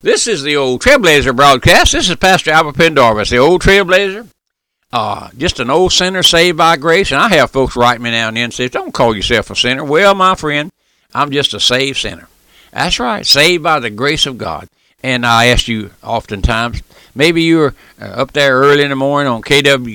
This is the Old Trailblazer broadcast. This is Pastor Albert Pendarvis, the Old Trailblazer. Just an old sinner saved by grace. And I have folks write me now and then and say, don't call yourself a sinner. Well, my friend, I'm just a saved sinner. That's right, saved by the grace of God. And I ask you oftentimes, maybe you're up there early in the morning on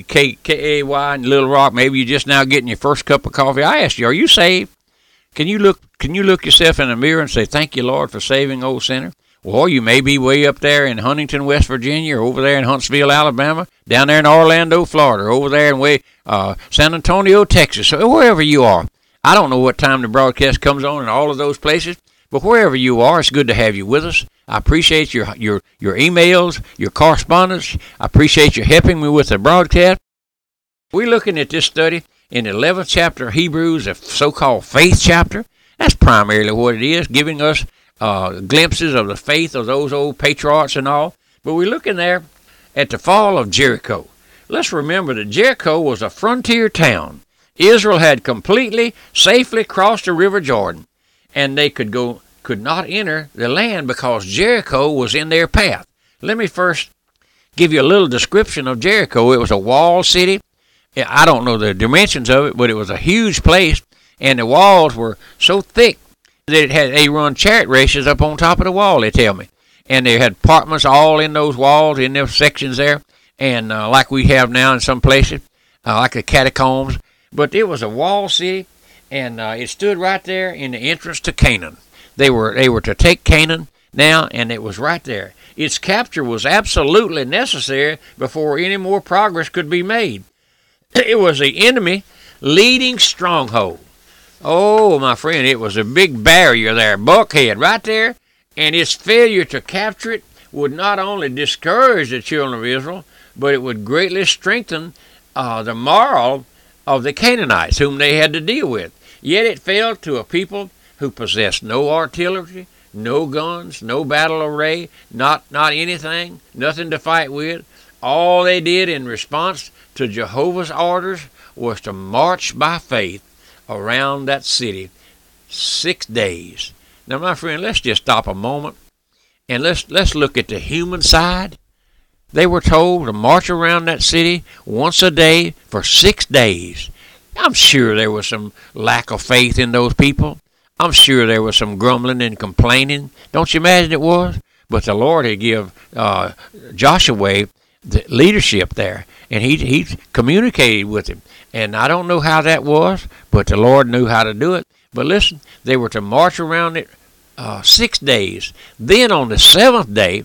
KWKAY in Little Rock. Maybe you're just now getting your first cup of coffee. I ask you, are you saved? Can you look yourself in the mirror and say, thank you, Lord, for saving old sinner? Or you may be way up there in Huntington, West Virginia, or over there in Huntsville, Alabama, down there in Orlando, Florida, or over there in San Antonio, Texas, or wherever you are. I don't know what time the broadcast comes on in all of those places, but wherever you are, it's good to have you with us. I appreciate your emails, your correspondence. I appreciate you helping me with the broadcast. We're looking at this study in the 11th chapter of Hebrews, the so-called faith chapter. That's primarily what it is, giving us glimpses of the faith of those old patriarchs and all. But we're looking there at the fall of Jericho. Let's remember that Jericho was a frontier town. Israel had completely, safely crossed the River Jordan, and they could not enter the land because Jericho was in their path. Let me first give you a little description of Jericho. It was a walled city. I don't know the dimensions of it, but it was a huge place, and the walls were so thick that they run chariot races up on top of the wall, they tell me. And they had apartments all in those walls, in those sections there, and like we have now in some places, like the catacombs. But it was a walled city, and it stood right there in the entrance to Canaan. They were to take Canaan now, and it was right there. Its capture was absolutely necessary before any more progress could be made. It was the enemy leading stronghold. Oh, my friend, it was a big barrier there, Buckhead, right there, and its failure to capture it would not only discourage the children of Israel, but it would greatly strengthen the morale of the Canaanites, whom they had to deal with. Yet it fell to a people who possessed no artillery, no guns, no battle array, not anything, nothing to fight with. All they did in response to Jehovah's orders was to march by faith around that city 6 days. Now, my friend, let's just stop a moment and let's look at the human side. They were told to march around that city once a day for 6 days. I'm sure there was some lack of faith in those people. I'm sure there was some grumbling and complaining. Don't you imagine it was? But the Lord had given Joshua the leadership there, and he communicated with him. And I don't know how that was, but the Lord knew how to do it. But listen, they were to march around it 6 days. Then on the seventh day,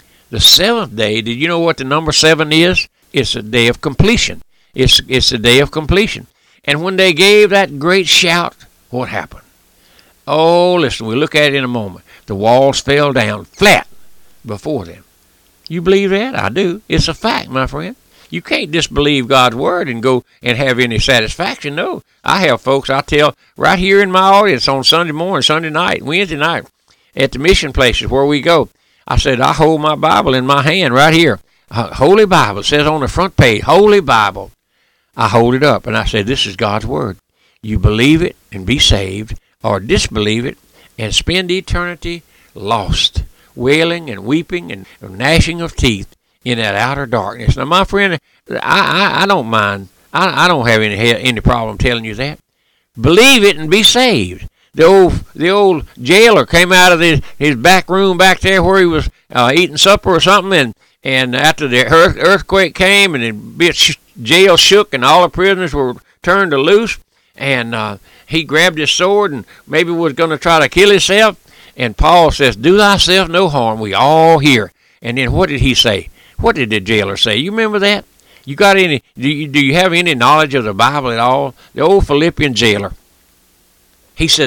did you know what the number 7 is? It's a day of completion. It's a day of completion. And when they gave that great shout, what happened? Oh, listen, we'll look at it in a moment. The walls fell down flat before them. You believe that? I do. It's a fact, my friend. You can't disbelieve God's word and go and have any satisfaction. No. I have folks I tell right here in my audience on Sunday morning, Sunday night, Wednesday night, at the mission places where we go. I said, I hold my Bible in my hand right here. Holy Bible. It says on the front page, Holy Bible. I hold it up and I say, this is God's word. You believe it and be saved, or disbelieve it and spend eternity lost, wailing and weeping and gnashing of teeth in that outer darkness. Now, my friend, I don't mind. I don't have any problem telling you that. Believe it and be saved. The old jailer came out of his back room back there where he was eating supper or something, and after the earthquake came and the jail shook and all the prisoners were turned loose, and he grabbed his sword and maybe was going to try to kill himself. And Paul says, do thyself no harm. We all hear. And then what did he say? What did the jailer say? You remember that? You got any? Do you have any knowledge of the Bible at all? The old Philippian jailer. He said,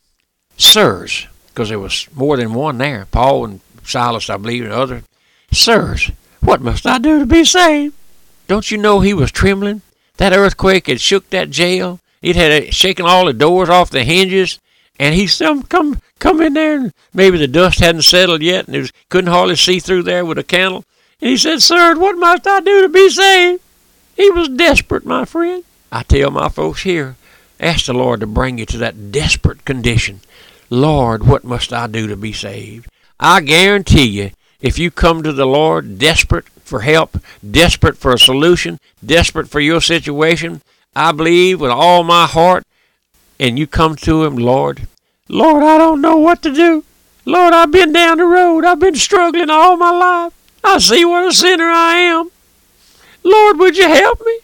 sirs, because there was more than one there. Paul and Silas, I believe, and others. Sirs, what must I do to be saved? Don't you know he was trembling? That earthquake had shook that jail. It had shaken all the doors off the hinges. And he said, come in there, and maybe the dust hadn't settled yet, and couldn't hardly see through there with a candle. And he said, sir, what must I do to be saved? He was desperate, my friend. I tell my folks here, ask the Lord to bring you to that desperate condition. Lord, what must I do to be saved? I guarantee you, if you come to the Lord desperate for help, desperate for a solution, desperate for your situation, I believe with all my heart, and you come to him, Lord, I don't know what to do. Lord, I've been down the road. I've been struggling all my life. I see what a sinner I am. Lord, would you help me?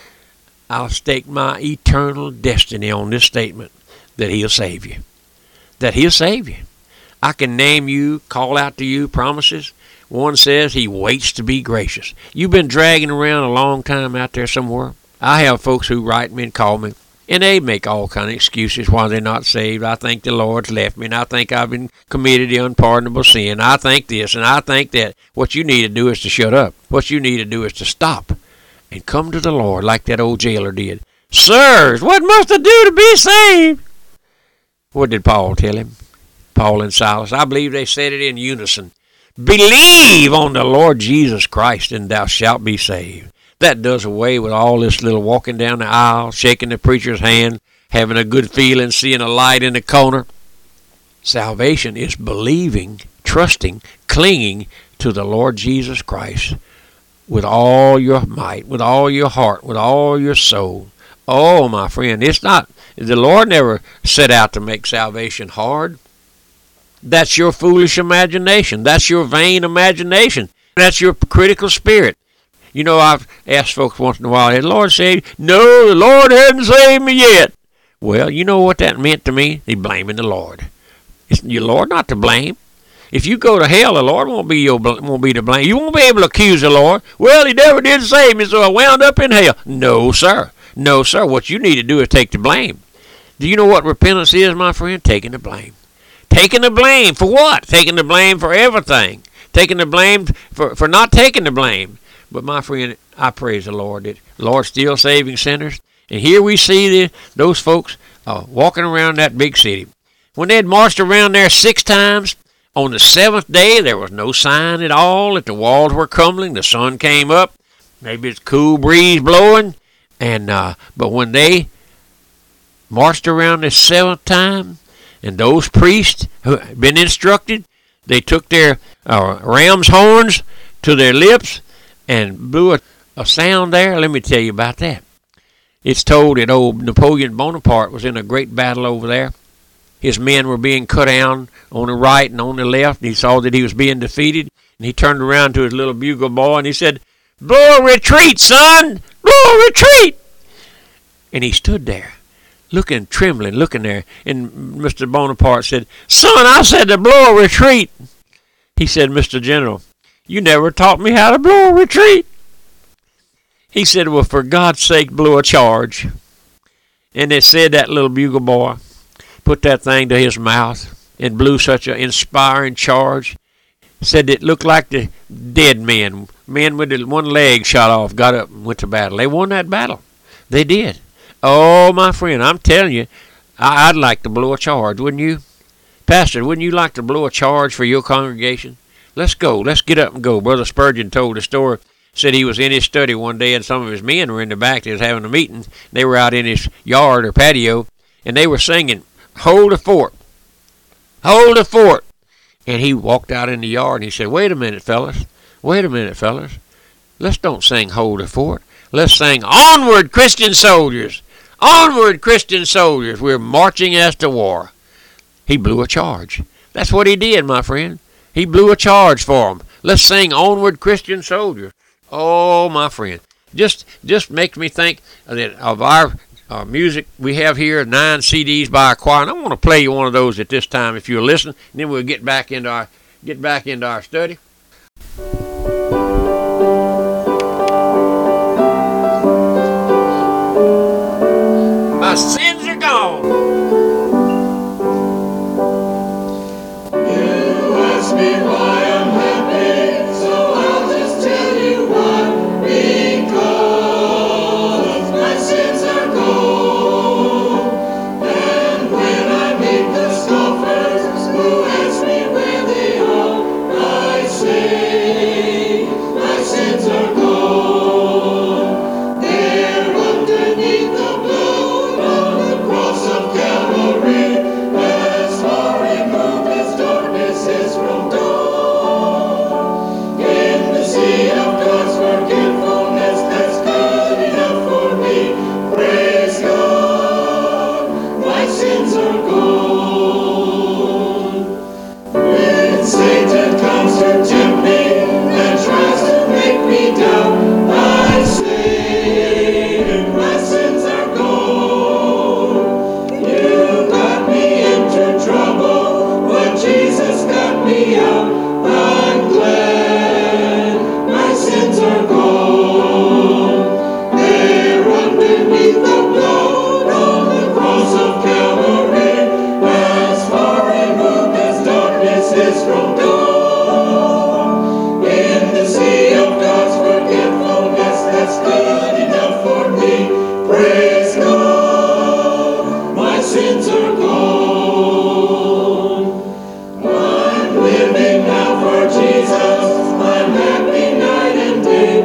I'll stake my eternal destiny on this statement that he'll save you. That he'll save you. I can name you, call out to you promises. One says he waits to be gracious. You've been dragging around a long time out there somewhere. I have folks who write me and call me, and they make all kind of excuses why they're not saved. I think the Lord's left me, and I think I've been committed the unpardonable sin. I think this, and I think that. What you need to do is to shut up. What you need to do is to stop and come to the Lord like that old jailer did. Sirs, what must I do to be saved? What did Paul tell him? Paul and Silas. I believe they said it in unison. Believe on the Lord Jesus Christ, and thou shalt be saved. That does away with all this little walking down the aisle, shaking the preacher's hand, having a good feeling, seeing a light in the corner. Salvation is believing, trusting, clinging to the Lord Jesus Christ with all your might, with all your heart, with all your soul. Oh, my friend, it's not, the Lord never set out to make salvation hard. That's your foolish imagination. That's your vain imagination. That's your critical spirit. You know, I've asked folks once in a while, has the Lord saved you? No, the Lord hasn't saved me yet. Well, you know what that meant to me? They blaming the Lord. It's your Lord not to blame. If you go to hell, the Lord won't be to blame. You won't be able to accuse the Lord. Well, he never did save me, so I wound up in hell. No, sir. No, sir. What you need to do is take the blame. Do you know what repentance is, my friend? Taking the blame. Taking the blame for what? Taking the blame for everything. Taking the blame for not taking the blame. But my friend, I praise the Lord that the Lord's still saving sinners. And here we see those folks walking around that big city. When they had marched around there 6 times, on the 7th day there was no sign at all that the walls were crumbling. The sun came up. Maybe it's a cool breeze blowing. And but when they marched around the 7th time, and those priests who had been instructed, they took their ram's horns to their lips and blew a sound there. Let me tell you about that. It's told that old Napoleon Bonaparte was in a great battle over there. His men were being cut down on the right and on the left, and he saw that he was being defeated, and he turned around to his little bugle boy, and he said, "Blow a retreat, son! Blow a retreat!" And he stood there, looking, trembling, looking there. And Mr. Bonaparte said, "Son, I said to blow a retreat." He said, "Mr. General, you never taught me how to blow a retreat." He said, "Well, for God's sake, blow a charge." And they said that little bugle boy put that thing to his mouth and blew such an inspiring charge. Said it looked like the dead men with one leg shot off, got up and went to battle. They won that battle. They did. Oh, my friend, I'm telling you, I'd like to blow a charge, wouldn't you? Pastor, wouldn't you like to blow a charge for your congregation? Let's go. Let's get up and go. Brother Spurgeon told a story. Said he was in his study one day, and some of his men were in the back. They was having a meeting. They were out in his yard or patio, and they were singing, "Hold the fort. Hold the fort." And he walked out in the yard, and he said, wait a minute, fellas. Let's don't sing Hold the Fort. Let's sing Onward, Christian Soldiers. Onward, Christian soldiers. We're marching as to war. He blew a charge. That's what he did, my friend. He blew a charge for them. Let's sing Onward, Christian Soldiers. Oh, my friend. Just makes me think of our music we have here, 9 CDs by a choir. And I want to play you one of those at this time if you'll listen. And then we'll get back into our study. My sins are gone. You ask me why I'm happy, so I'll just tell you why. Because my sins are gone. And when I meet the scoffers who ask me where they are, I say, out. I'm glad my sins are gone. They're underneath the blood on the cross of Calvary, as far removed as darkness is from dawn. In the sea of God's forgetfulness, that's good enough for me. Praise God, my sins are gone. I'm living now for Jesus. I'm happy night and day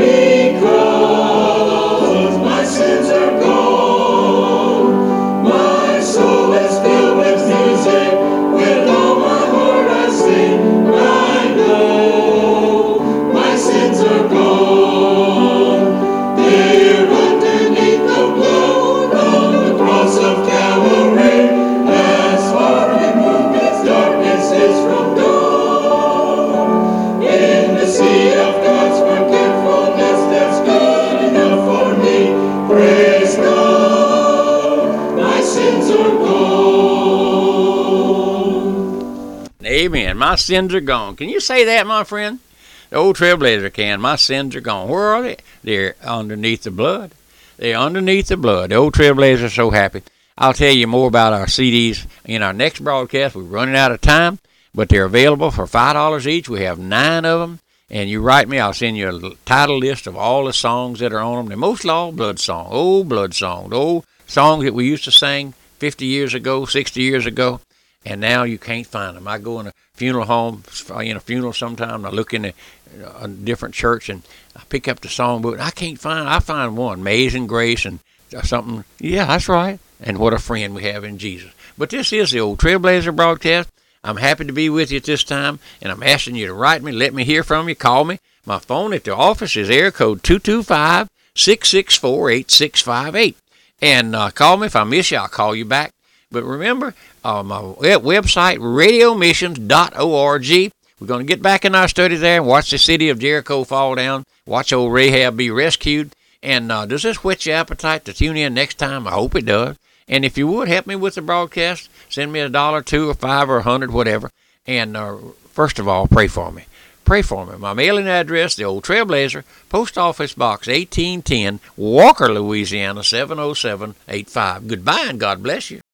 because my sins are gone. My soul is filled with music. With all my heart I sing. I know my sins are gone. They're underneath the blood on the cross of Calvary, as far removed as darkness is from dawn. In the sea of God's forgetfulness, that's good enough for me. Praise God, my sins are gone. Amen. My sins are gone. Can you say that, my friend? The old Trailblazer can. My sins are gone. Where are they? They're underneath the blood. They're underneath the blood. The old Trailblazer is so happy. I'll tell you more about our CDs in our next broadcast. We're running out of time, but they're available for $5 each. We have 9 of them. And you write me, I'll send you a title list of all the songs that are on them. They're mostly all blood songs, old songs that we used to sing 50 years ago, 60 years ago, and now you can't find them. I go in a funeral home, in a funeral sometime, and I look in a different church, and I pick up the songbook. I find one, Amazing Grace, and something. Yeah, that's right. And what a friend we have in Jesus. But this is the old Trailblazer broadcast. I'm happy to be with you at this time, and I'm asking you to write me, let me hear from you, call me. My phone at the office is area code 225-664-8658. And call me. If I miss you, I'll call you back. But remember, my website, radiomissions.org. We're going to get back in our study there and watch the city of Jericho fall down, watch old Rahab be rescued. And does this whet your appetite to tune in next time? I hope it does. And if you would, help me with the broadcast. Send me $1, $2, or $5, or $100, whatever. And first of all, pray for me. Pray for me. My mailing address, the old Trailblazer, Post Office Box 1810, Walker, Louisiana, 70785. Goodbye, and God bless you.